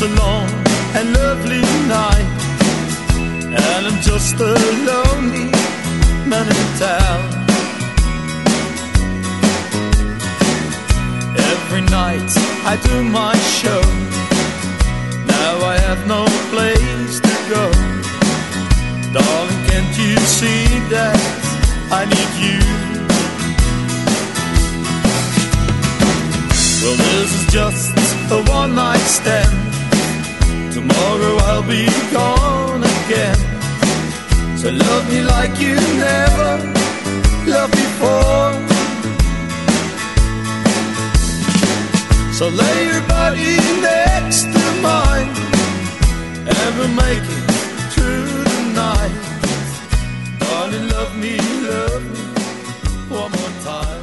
a long and lovely night, and I'm just a lonely man in town. Every night I do my show, now I have no place to go. Darling, can't you see that I need you? Well, this is just a one-night stand. Tomorrow I'll be gone again. So love me like you never loved before. So lay your body next to mine, and we'll make it through the night. Darling, love me one more time.